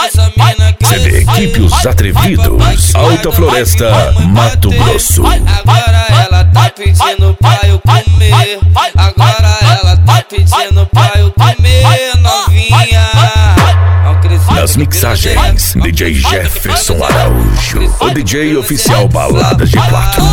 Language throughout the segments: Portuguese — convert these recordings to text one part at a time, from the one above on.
CD Equipe Os Atrevidos, Alta Floresta, Mato Grosso. Agora ela tá pedindo pra eu comer. Agora ela tá pedindo pra eu comer, novinha. Nas mixagens, DJ Jefferson Araújo, o DJ oficial Baladas de Quatro.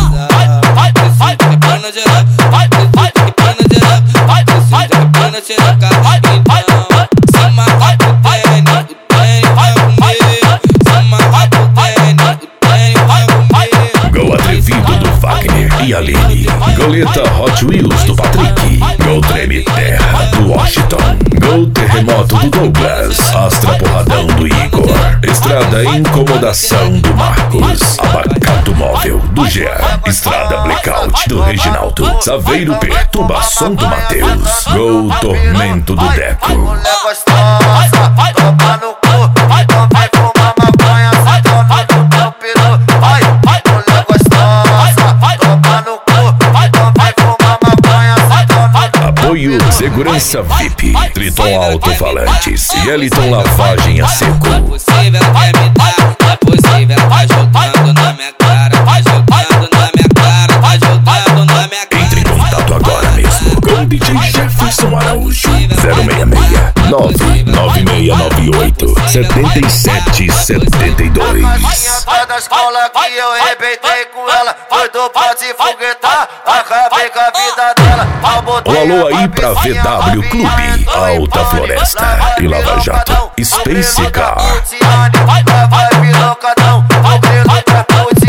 Gol Atrevido do Wagner e Aline. Goleta Hot Wheels do Patrick. Gol Treme Terra do Washington. Gol Terremoto do Douglas. Astra Porradão do Igor. Estrada Incomodação do Marcos. Abacato Móvel do Jean. Estrada Blackout do Reginaldo. Saveiro Perturbação do Matheus. Gol Tormento do Deco. Apoio Segurança VIP, Triton Alto-Falantes e Eliton Lavagem a Seco. É possível, quer me dar, é possível, tá jogando na minha cara, tá jogando na minha cara, tá jogando na minha cara. Entre em contato agora mesmo com o DJ Jefferson Araújo. 066-99698-7772. Da escola que eu arrebentei com ela, foi do pode foguetar, acabei com a vida dela. Um alô aí pra VW Clube, Alta Floresta e Lava Jato, Space Car. Vai, vai, vai, pirocadão, o preso pra